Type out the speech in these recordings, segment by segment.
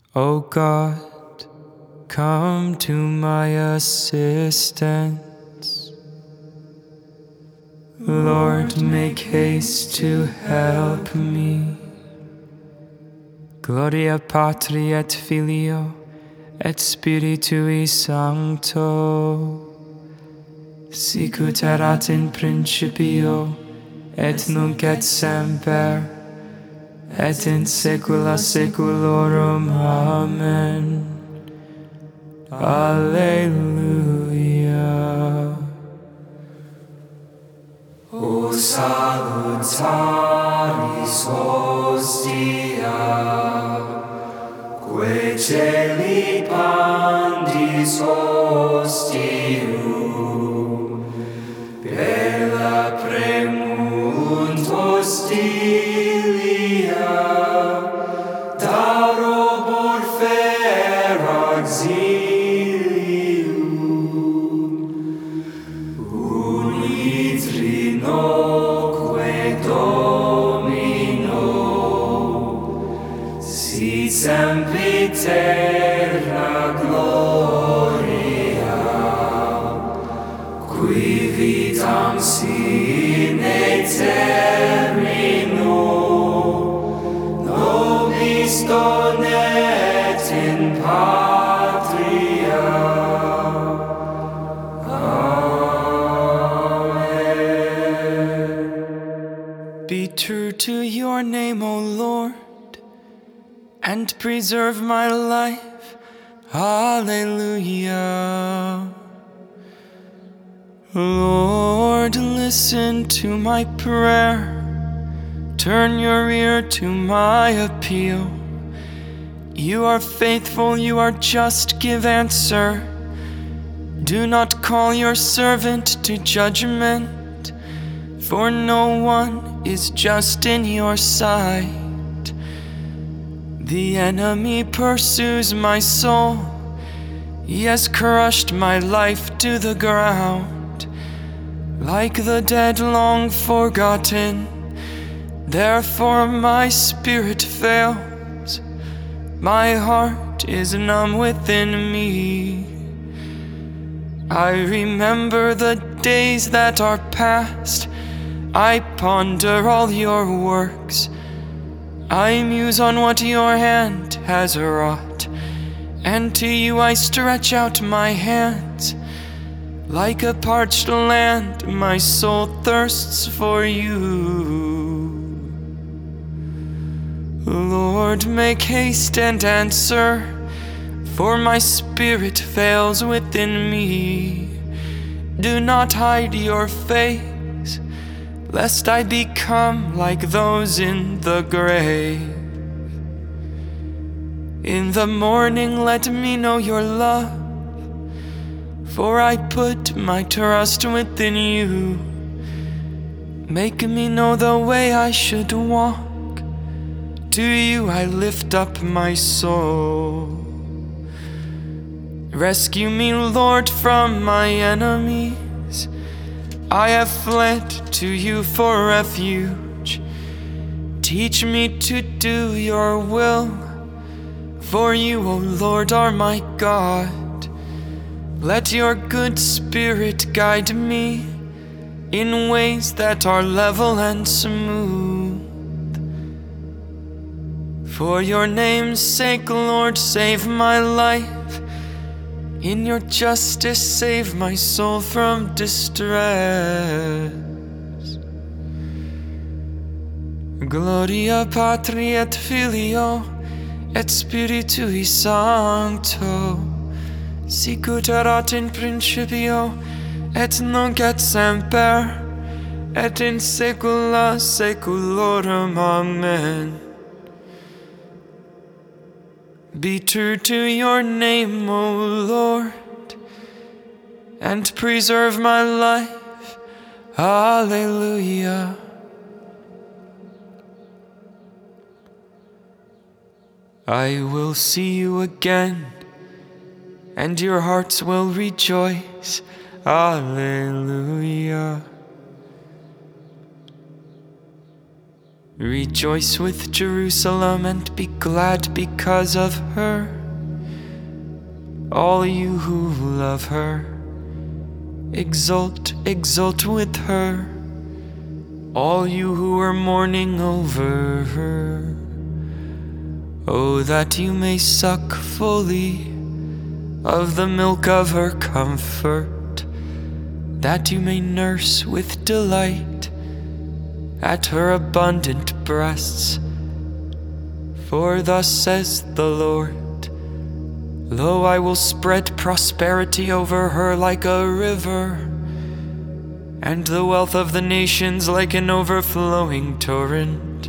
O God, come to my assistance. Lord, make haste to help me. Gloria Patri et Filio et Spiritui Sancto, sicut erat in principio et nunc et semper et in saecula saeculorum. Amen. Alleluia. O salutaris hostia, quae celi pandis hostium, bella premunt hostilia, darobor fer auxilium, unitrinoque Domino, sit sempiterna gloria, qui vitam sine termino nobis donet in patria. Amen. Be true to your name, O Lord, and preserve my life. Alleluia. Lord, listen to my prayer. Turn your ear to my appeal. You are faithful, you are just, give answer. Do not call your servant to judgment, for no one is just in your sight. The enemy pursues my soul. He has crushed my life to the ground. Like the dead long forgotten, therefore my spirit fails. My heart is numb within me. I remember the days that are past. I ponder all your works. I muse on what your hand has wrought, and to you I stretch out my hands. Like a parched land, my soul thirsts for you. Lord, make haste and answer, for my spirit fails within me. Do not hide your face, lest I become like those in the grave. In the morning let me know your love, for I put my trust within you. Make me know the way I should walk. To you I lift up my soul. Rescue me, Lord, from my enemies. I have fled to you for refuge. Teach me to do your will, for you, O Lord, are my God. Let your good spirit guide me in ways that are level and smooth. For your name's sake, Lord, save my life. In your justice, save my soul from distress. Gloria Patri et Filio et Spiritui Sancto, sicut erat in principio et nunc et semper et in saecula saeculorum. Amen. Be true to your name, O Lord, and preserve my life. Alleluia. I will see you again, and your hearts will rejoice. Alleluia. Rejoice with Jerusalem and be glad because of her. All you who love her, exult, exult with her. All you who are mourning over her. Oh, that you may suck fully of the milk of her comfort, that you may nurse with delight at her abundant breasts. For thus says the Lord, lo, I will spread prosperity over her like a river, and the wealth of the nations like an overflowing torrent.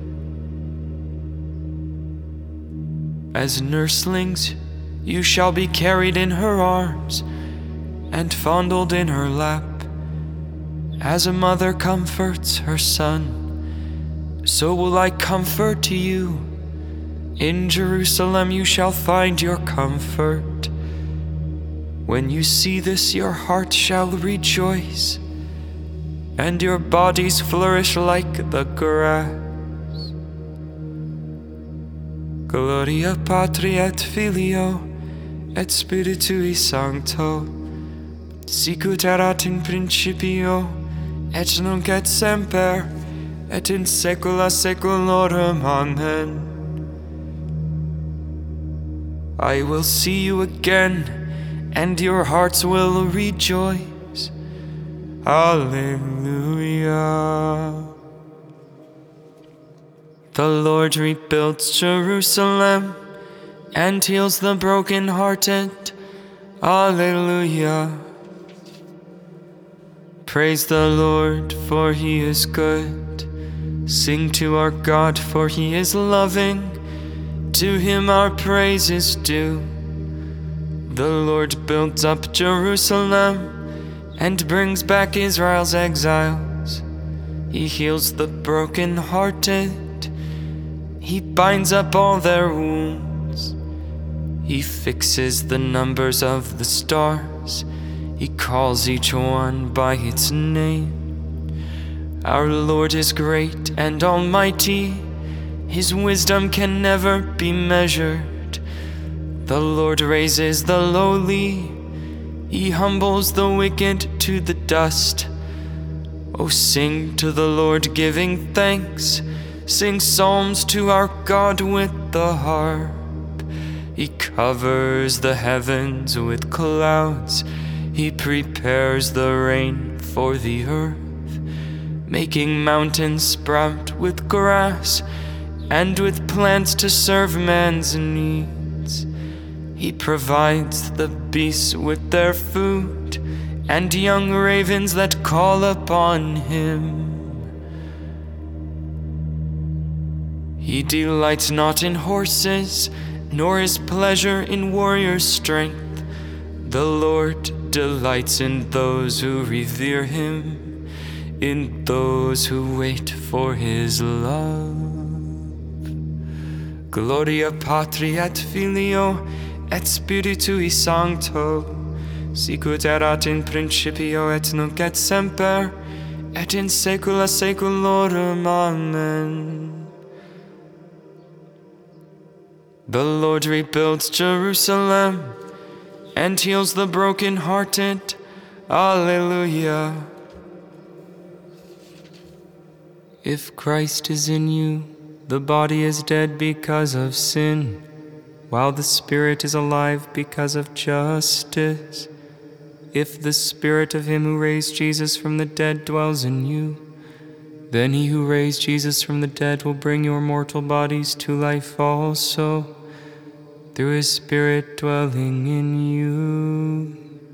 As nurslings you shall be carried in her arms and fondled in her lap. As a mother comforts her son, so will I comfort you. In Jerusalem you shall find your comfort. When you see this, your heart shall rejoice, and your bodies flourish like the grass. Gloria Patri et Filio et Spiritui Sancto, sicut erat in principio, et nunc et semper, et in saecula saeculorum. Amen. I will see you again, and your hearts will rejoice. Alleluia. The Lord rebuilds Jerusalem and heals the brokenhearted. Alleluia. Praise the Lord, for he is good. Sing to our God, for he is loving. To him our praise is due. The Lord builds up Jerusalem and brings back Israel's exiles. He heals the brokenhearted. He binds up all their wounds. He fixes the numbers of the stars. He calls each one by its name. Our Lord is great and almighty. His wisdom can never be measured. The Lord raises the lowly. He humbles the wicked to the dust. Oh, sing to the Lord, giving thanks. Sing psalms to our God with the harp. He covers the heavens with clouds. He prepares the rain for the earth, making mountains sprout with grass and with plants to serve man's needs. He provides the beasts with their food and young ravens that call upon him. He delights not in horses, nor is pleasure in warriors' strength. The Lord delights in those who revere him, in those who wait for his love. Gloria Patri et Filio et Spiritui Sancto, sicut erat in principio et nunc et semper, et in saecula saeculorum. Amen. The Lord rebuilds Jerusalem and heals the brokenhearted. Alleluia. If Christ is in you, the body is dead because of sin, while the Spirit is alive because of justice. If the Spirit of him who raised Jesus from the dead dwells in you, then he who raised Jesus from the dead will bring your mortal bodies to life also, through his Spirit dwelling in you.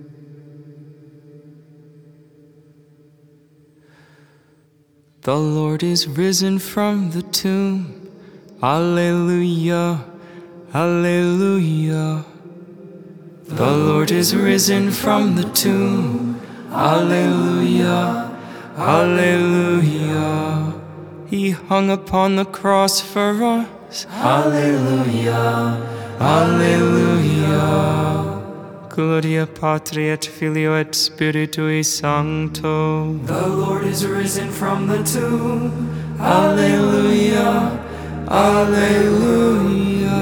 The Lord is risen from the tomb. Alleluia, alleluia. The Lord is risen from the tomb. Alleluia, alleluia. He hung upon the cross for us. Alleluia, alleluia. Gloria Patri et Filio et Spiritui Sancto. The Lord is risen from the tomb. Alleluia, Alleluia.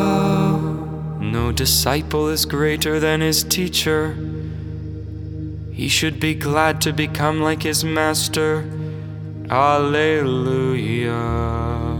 No disciple is greater than his teacher. He should be glad to become like his master. Alleluia.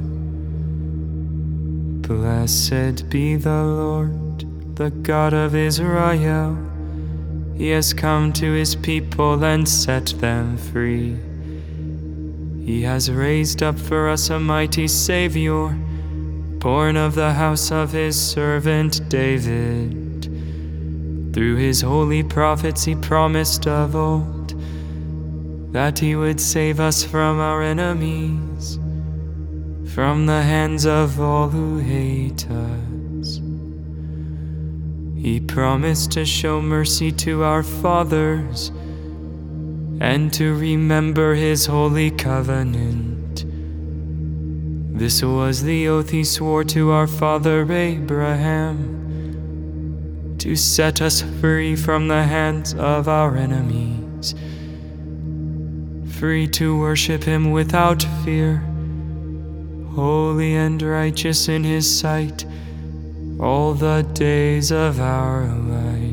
Blessed be the Lord, the God of Israel. He has come to his people and set them free. He has raised up for us a mighty Savior, born of the house of his servant David. Through his holy prophets he promised of old that he would save us from our enemies, from the hands of all who hate us. He promised to show mercy to our fathers and to remember his holy covenant. This was the oath he swore to our father Abraham, to set us free from the hands of our enemies, free to worship him without fear, holy and righteous in his sight all the days of our life.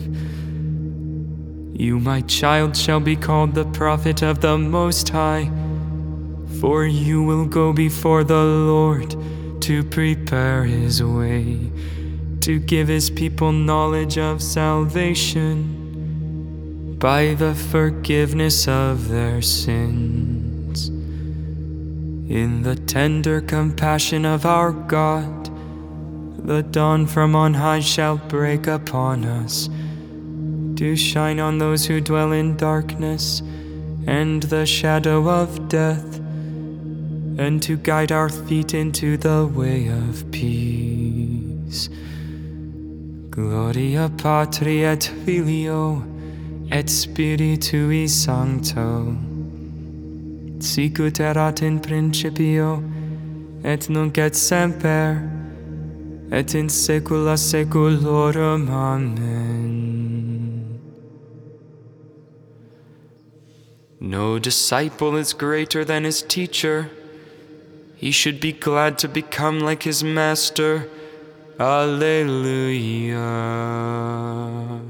You, my child, shall be called the prophet of the Most High, for you will go before the Lord to prepare his way, to give his people knowledge of salvation by the forgiveness of their sins. In the tender compassion of our God, the dawn from on high shall break upon us, to shine on those who dwell in darkness and the shadow of death, and to guide our feet into the way of peace. Gloria Patri et Filio et Spiritui Sancto, sicut erat in principio, et nunc et semper, et in saecula saeculorum. Amen. No disciple is greater than his teacher. He should be glad to become like his master. Alleluia.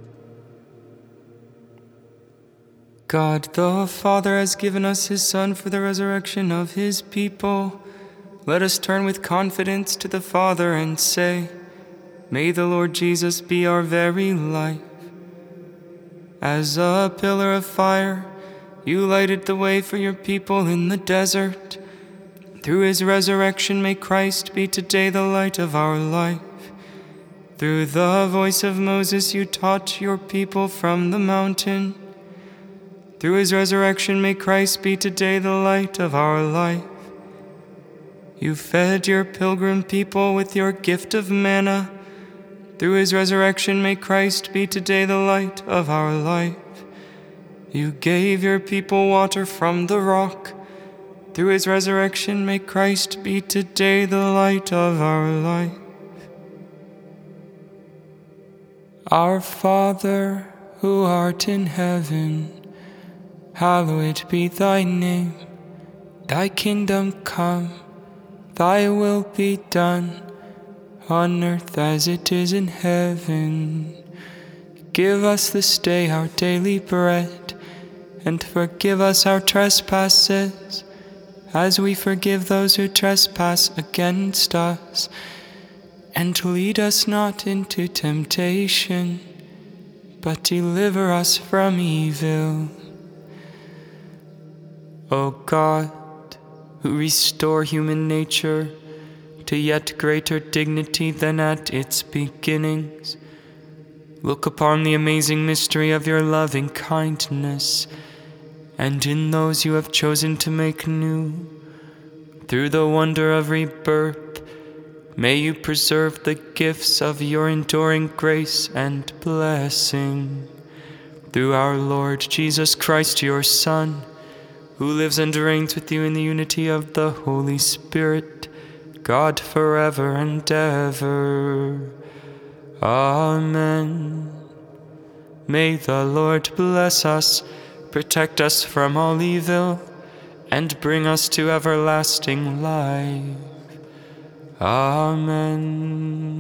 God the Father has given us his Son for the resurrection of his people. Let us turn with confidence to the Father and say, may the Lord Jesus be our very life. As a pillar of fire, you lighted the way for your people in the desert. Through his resurrection, may Christ be today the light of our life. Through the voice of Moses, you taught your people from the mountain. Through his resurrection, may Christ be today the light of our life. You fed your pilgrim people with your gift of manna. Through his resurrection, may Christ be today the light of our life. You gave your people water from the rock. Through his resurrection, may Christ be today the light of our life. Our Father, who art in heaven, hallowed be thy name. Thy kingdom come, thy will be done, on earth as it is in heaven. Give us this day our daily bread, and forgive us our trespasses, as we forgive those who trespass against us. And lead us not into temptation, but deliver us from evil. O God, who restore human nature to yet greater dignity than at its beginnings, look upon the amazing mystery of your loving kindness, and in those you have chosen to make new, through the wonder of rebirth, may you preserve the gifts of your enduring grace and blessing. Through our Lord Jesus Christ, your Son, who lives and reigns with you in the unity of the Holy Spirit, God forever and ever. Amen. May the Lord bless us, protect us from all evil, and bring us to everlasting life. Amen.